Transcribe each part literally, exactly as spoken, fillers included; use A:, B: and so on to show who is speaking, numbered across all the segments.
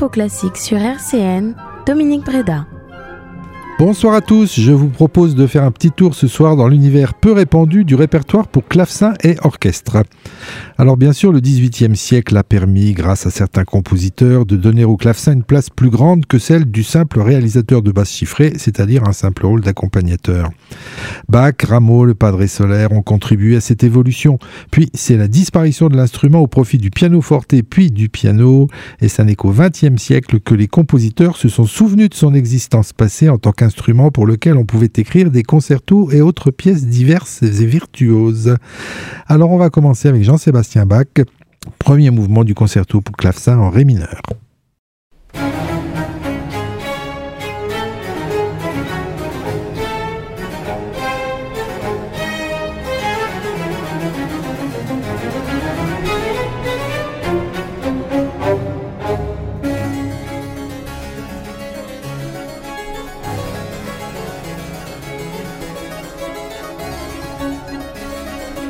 A: Tempo Classique sur R C N, Dominique Breda.
B: Bonsoir à tous, je vous propose de faire un petit tour ce soir dans l'univers peu répandu du répertoire pour clavecin et orchestre. Alors bien sûr, le dix-huitième siècle a permis, grâce à certains compositeurs, de donner au clavecin une place plus grande que celle du simple réalisateur de basses chiffrées, c'est-à-dire un simple rôle d'accompagnateur. Bach, Rameau, le Padre Soler ont contribué à cette évolution. Puis c'est la disparition de l'instrument au profit du pianoforte puis du piano, et ça n'est qu'au vingtième siècle que les compositeurs se sont souvenus de son existence passée en tant qu'instrument pour lequel on pouvait écrire des concertos et autres pièces diverses et virtuoses. Alors on va commencer avec Jean-Sébastien Bach, premier mouvement du concerto pour clavecin en ré mineur.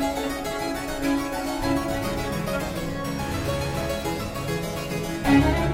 C: Thank you.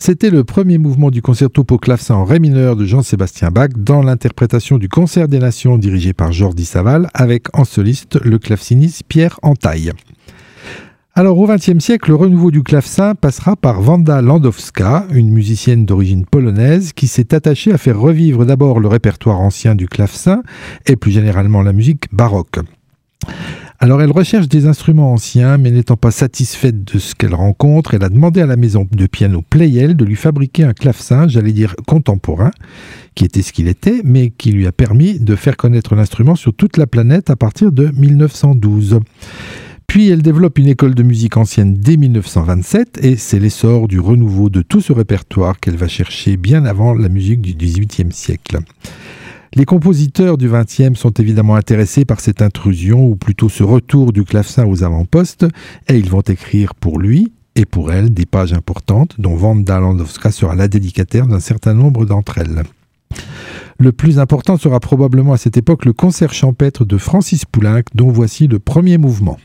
B: C'était le premier mouvement du concerto pour clavecin en ré mineur de Jean-Sébastien Bach dans l'interprétation du Concert des Nations dirigé par Jordi Savall avec en soliste le claveciniste Pierre Entaille. Alors au vingtième siècle, le renouveau du clavecin passera par Wanda Landowska, une musicienne d'origine polonaise qui s'est attachée à faire revivre d'abord le répertoire ancien du clavecin et plus généralement la musique baroque. Alors elle recherche des instruments anciens, mais n'étant pas satisfaite de ce qu'elle rencontre, elle a demandé à la maison de piano Pleyel de lui fabriquer un clavecin, j'allais dire contemporain, qui était ce qu'il était, mais qui lui a permis de faire connaître l'instrument sur toute la planète à partir de mille neuf cent douze. Puis elle développe une école de musique ancienne dès mille neuf cent vingt-sept et c'est l'essor du renouveau de tout ce répertoire qu'elle va chercher bien avant la musique du dix-huitième siècle. Les compositeurs du vingtième sont évidemment intéressés par cette intrusion ou plutôt ce retour du clavecin aux avant-postes et ils vont écrire pour lui et pour elle des pages importantes dont Wanda Landowska sera la dédicataire d'un certain nombre d'entre elles. Le plus important sera probablement à cette époque le concert champêtre de Francis Poulenc dont voici le premier mouvement.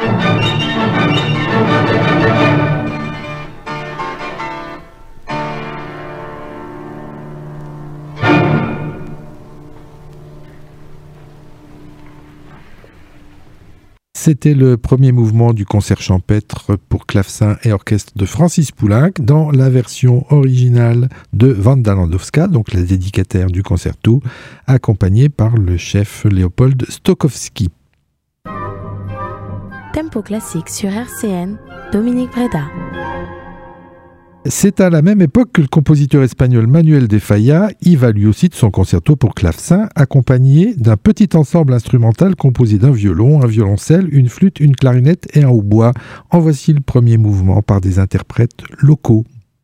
B: C'était le premier mouvement du concert champêtre pour clavecin et orchestre de Francis Poulenc dans la version originale de Wanda Landowska, donc la dédicataire du concerto, accompagnée par le chef Léopold Stokowski.
A: Tempo classique sur R C N, Dominique Breda.
B: C'est à la même époque que le compositeur espagnol Manuel de Falla y va lui aussi de son concerto pour clavecin, accompagné d'un petit ensemble instrumental composé d'un violon, un violoncelle, une flûte, une clarinette et un hautbois. En voici le premier mouvement par des interprètes locaux.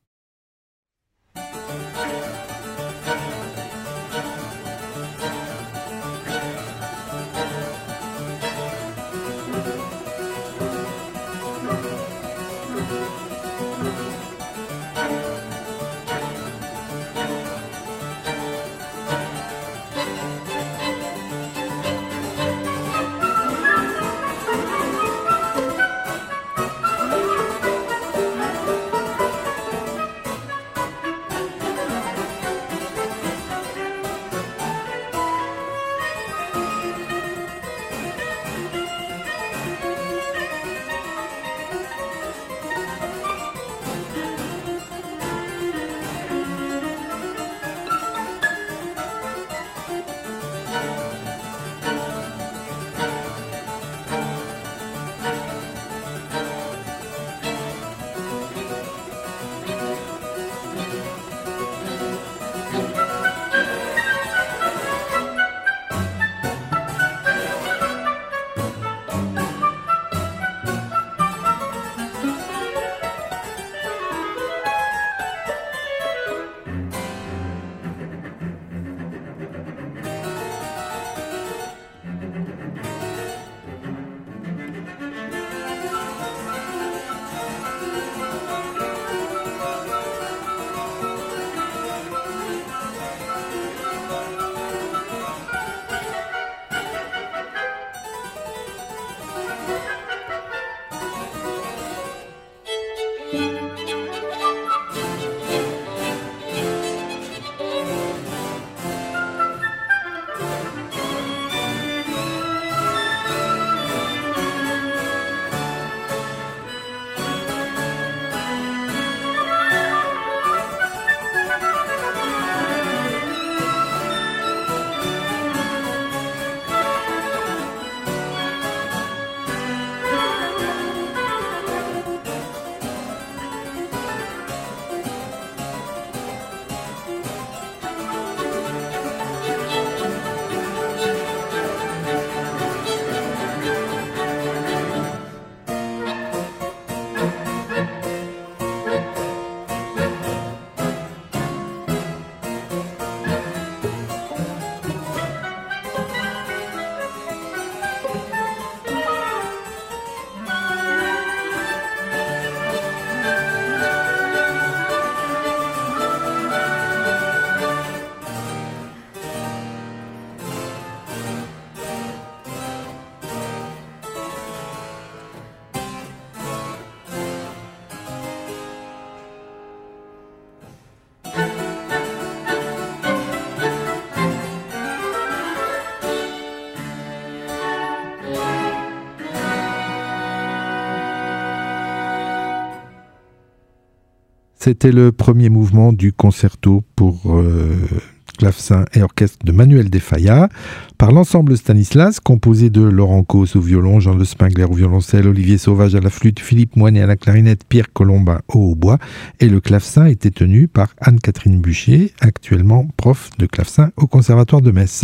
B: C'était le premier mouvement du concerto pour euh, clavecin et orchestre de Manuel de Falla par l'ensemble Stanislas, composé de Laurent Causse au violon, Jean Le Spingler au violoncelle, Olivier Sauvage à la flûte, Philippe Moinet à la clarinette, Pierre Colombin au hautbois, et le clavecin était tenu par Anne-Catherine Bucher, actuellement prof de clavecin au Conservatoire de Metz.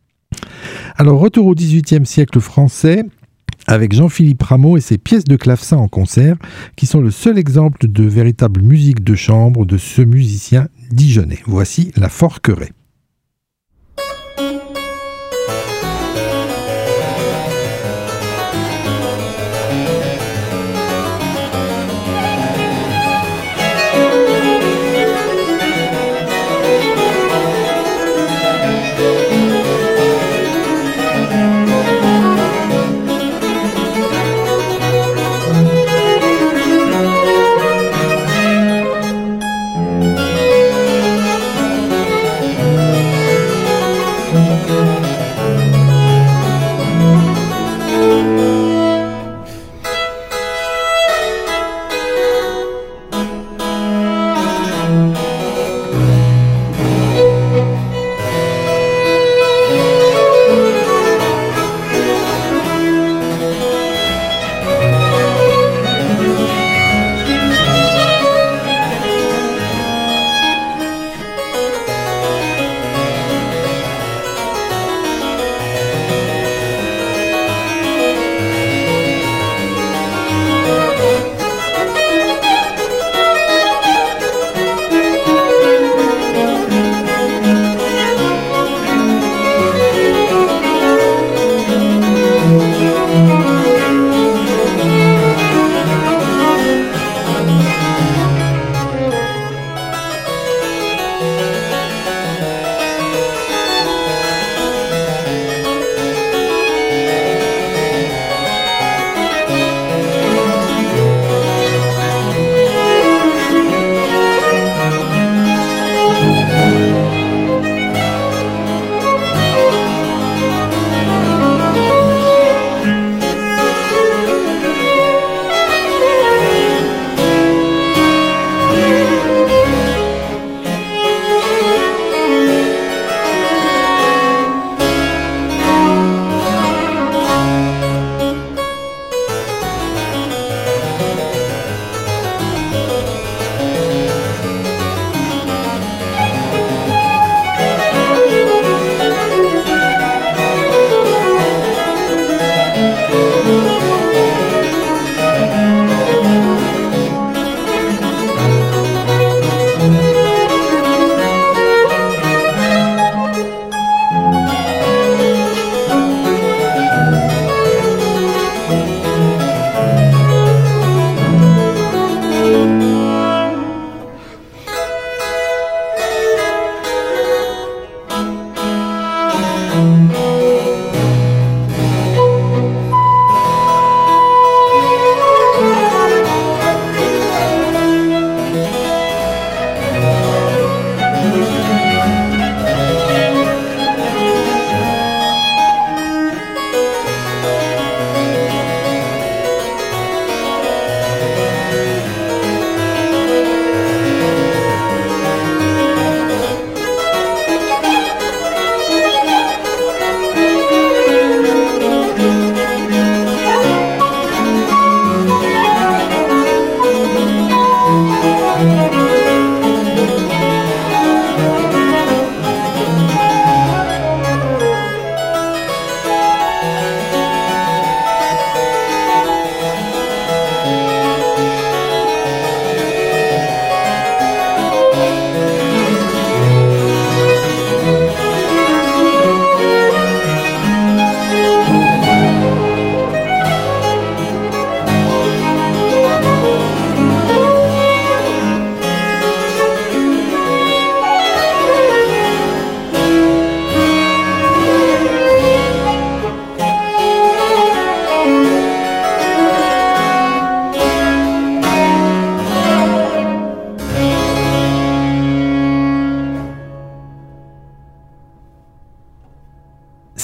B: Alors, retour au dix-huitième siècle français, avec Jean-Philippe Rameau et ses pièces de clavecin en concert, qui sont le seul exemple de véritable musique de chambre de ce musicien dijonnais. Voici La Forqueraie.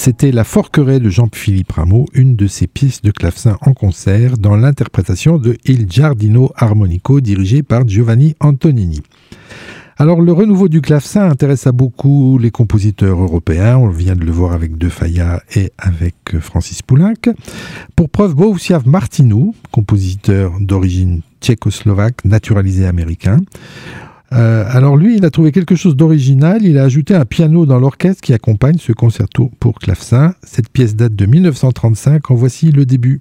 B: C'était La Forquerie de Jean-Philippe Rameau, une de ses pièces de clavecin en concert dans l'interprétation de Il Giardino Armonico dirigé par Giovanni Antonini. Alors le renouveau du clavecin intéresse à beaucoup les compositeurs européens, on vient de le voir avec De Falla et avec Francis Poulenc. Pour preuve, Bohuslav Martinu, compositeur d'origine tchécoslovaque, naturalisé américain. Euh, alors lui, il a trouvé quelque chose d'original, il a ajouté un piano dans l'orchestre qui accompagne ce concerto pour clavecin. Cette pièce date de mille neuf cent trente-cinq, en voici le début.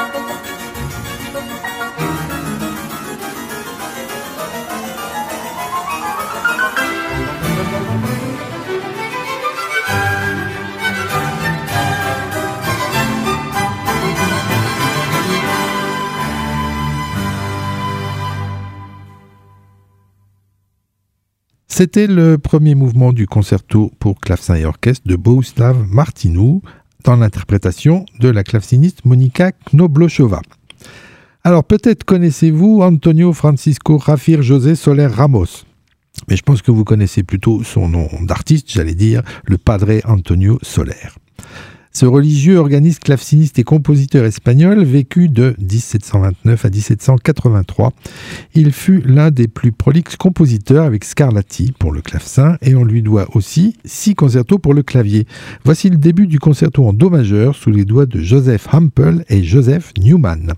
B: C'était le premier mouvement du concerto pour clavecin et orchestre de Bohuslav Martinu dans l'interprétation de la claveciniste Monika Knoblochova. Alors peut-être connaissez-vous Antonio Francisco Javier José Soler Ramos, mais je pense que vous connaissez plutôt son nom d'artiste, j'allais dire le Padre Antonio Soler. Ce religieux organiste, claveciniste et compositeur espagnol vécut de dix-sept cent vingt-neuf à dix-sept cent quatre-vingt-trois. Il fut l'un des plus prolixes compositeurs avec Scarlatti pour le clavecin et on lui doit aussi six concertos pour le clavier. Voici le début du concerto en do majeur sous les doigts de Joseph Hampel et Joseph Newman.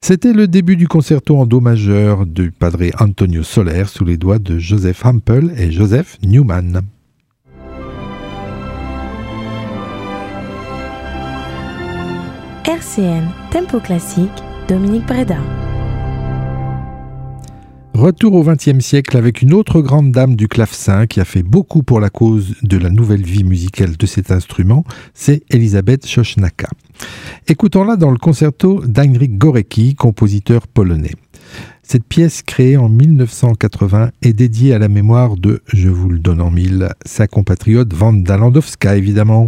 B: C'était le début du concerto en do majeur du padre Antonio Soler sous les doigts de Joseph Hampel et Joseph Newman.
A: R C N Tempo Classique, Dominique Breda.
B: Retour au vingtième siècle avec une autre grande dame du clavecin qui a fait beaucoup pour la cause de la nouvelle vie musicale de cet instrument, c'est Elisabeth Sosnaka. Écoutons-la dans le concerto d'Heinrich Górecki, compositeur polonais. Cette pièce créée en mille neuf cent quatre-vingts est dédiée à la mémoire de, je vous le donne en mille, sa compatriote Wanda Landowska évidemment.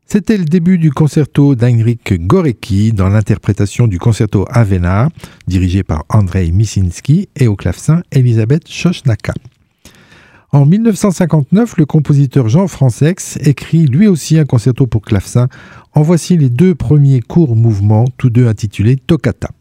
B: C'était le début du concerto d'Heinrich Górecki dans l'interprétation du concerto Avena, dirigé par Andrei Misinski, et au clavecin Elisabeth Chochnaka. En mille neuf cent cinquante-neuf, le compositeur Jean Fransex écrit lui aussi un concerto pour clavecin. En voici les deux premiers courts mouvements, tous deux intitulés Toccata.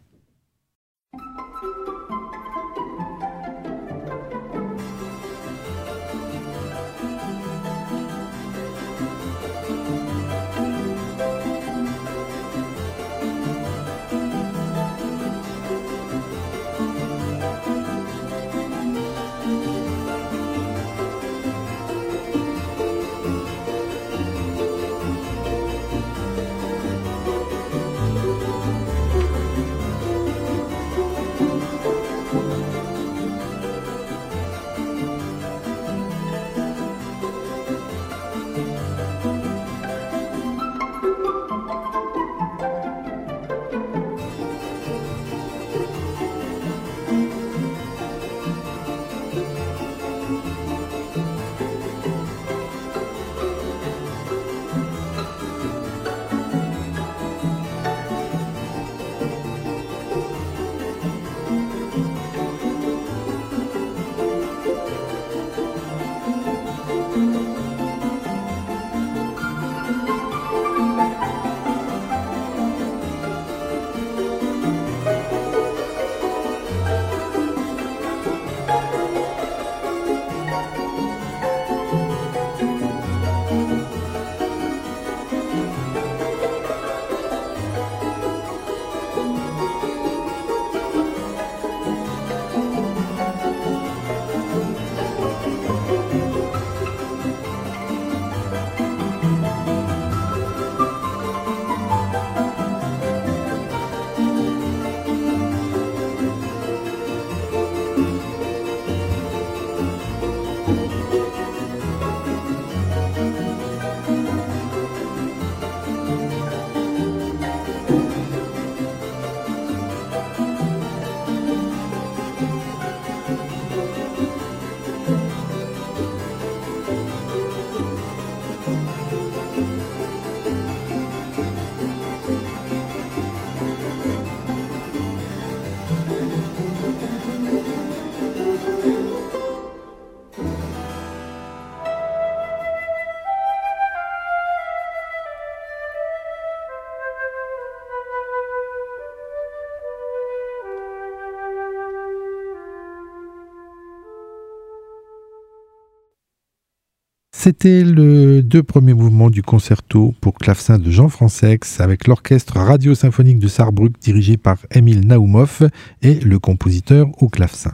B: C'était le deux premiers mouvements du concerto pour clavecin de Jean Fransex avec l'orchestre radio-symphonique de Sarrebruck dirigé par Emil Naumov et le compositeur au clavecin.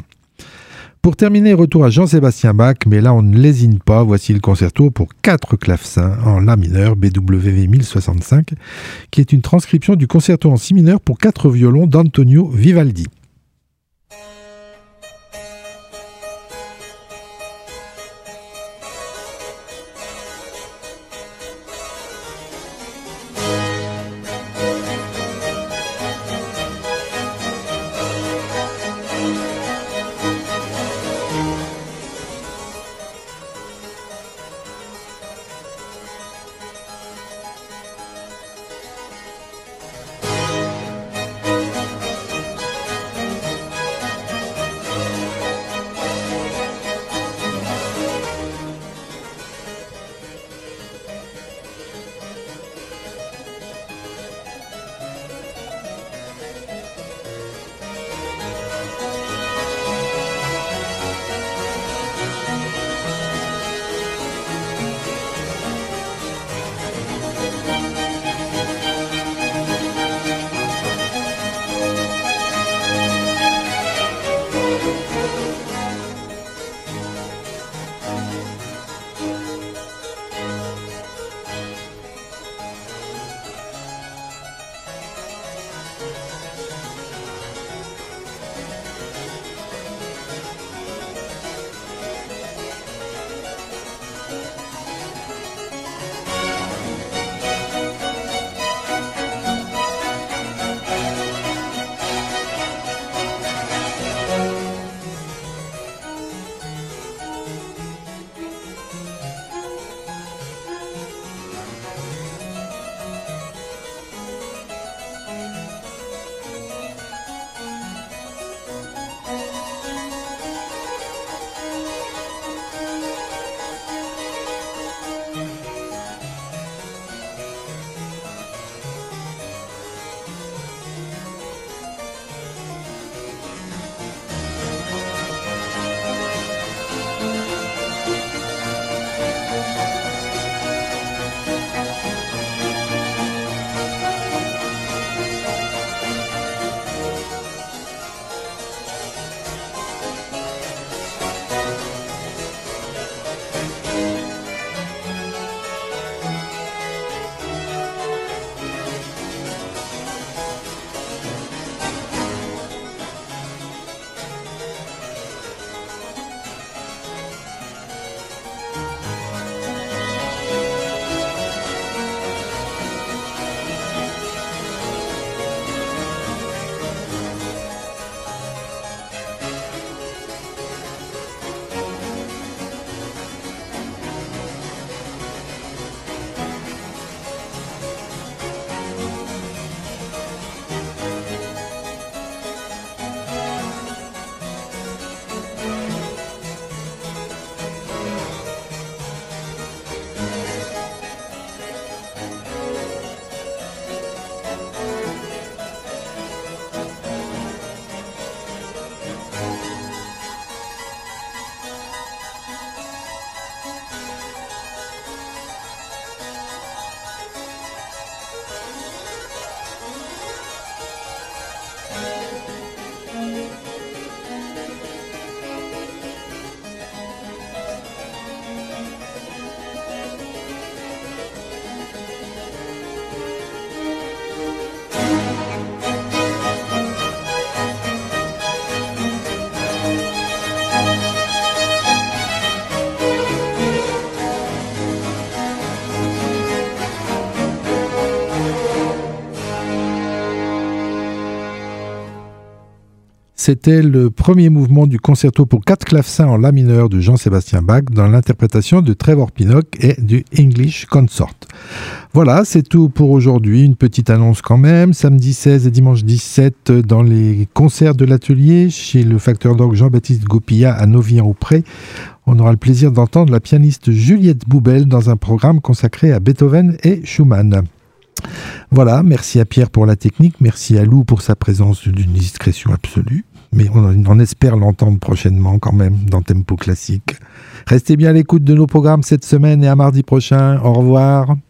B: Pour terminer, retour à Jean-Sébastien Bach, mais là on ne lésine pas, voici le concerto pour quatre clavecins en La mineur B W V mille soixante-cinq, qui est une transcription du concerto en Si mineur pour quatre violons d'Antonio Vivaldi. C'était le premier mouvement du concerto pour quatre clavecins en la mineur de Jean-Sébastien Bach dans l'interprétation de Trevor Pinnock et du English Consort. Voilà, c'est tout pour aujourd'hui. Une petite annonce quand même. Samedi seize et dimanche dix-sept, dans les concerts de l'atelier, chez le facteur d'orgue Jean-Baptiste Gopilla à Novien-au-Pré, on aura le plaisir d'entendre la pianiste Juliette Boubel dans un programme consacré à Beethoven et Schumann. Voilà, merci à Pierre pour la technique, merci à Lou pour sa présence d'une discrétion absolue, mais on en espère l'entendre prochainement quand même dans Tempo Classique. Restez bien à l'écoute de nos programmes cette semaine et à mardi prochain. Au revoir.